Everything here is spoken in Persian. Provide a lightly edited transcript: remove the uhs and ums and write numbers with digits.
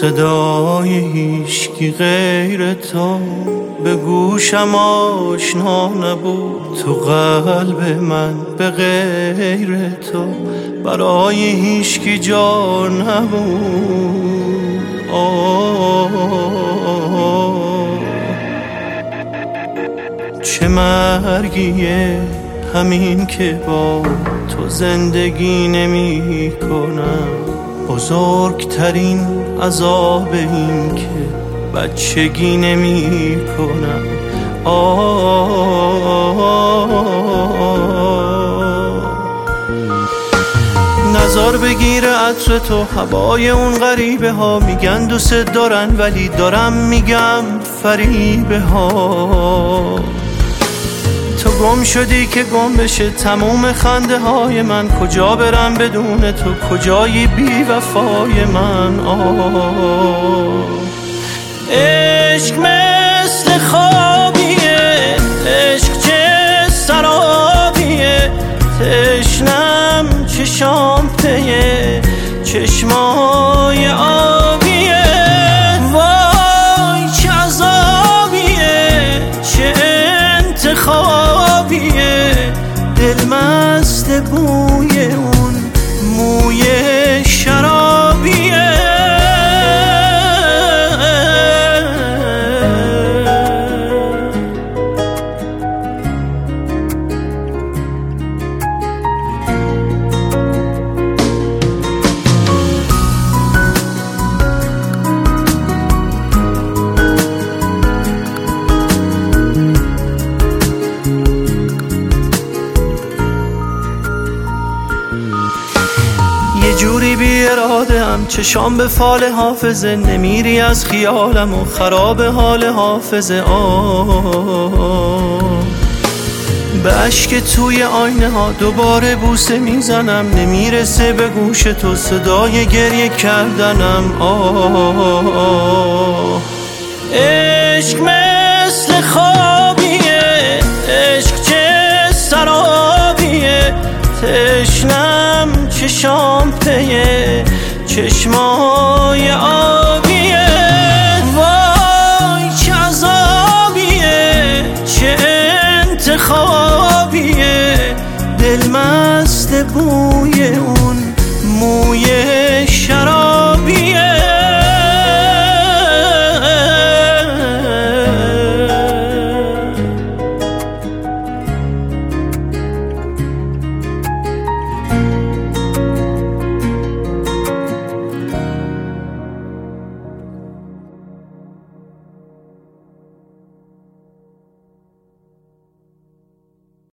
صدای هیچکی غیر تو به گوشم آشنا نبود. تو قلب من به غیر تو برای هیچکی جا نبود. چه مرگیه همین که با تو زندگی نمی کنم. بزرگترین عذاب این که بچگی نمی کنم. نظر بگیره عطر تو، هوای اون غریبه ها. میگن دوست دارن ولی دارم میگم فریبه ها. تو گم شدی که گم بشه تموم خنده های من. کجا برم بدون تو، کجایی بی وفای من. عشق مثل خوابیه، عشق چه سرابیه. تشنم چشام پیه، چشمای آبیه. وای چه عذابیه، چه انتخابیه. دل مست بوی اون موی شرابیه. یه جوری بی اراده هم چشام به فال حافظه. نمیری از خیالم و خراب حال حافظه. به اشک توی آینه ها دوباره بوسه میزنم. نمیرسه به گوش تو صدای گریه کردنم. عشق مثل خوابیه، عشق چه سرابیه. تشنم چشام پیه، چشمای آبیه. وای چه عذابیه، چه انتخابیه. دل مست بوی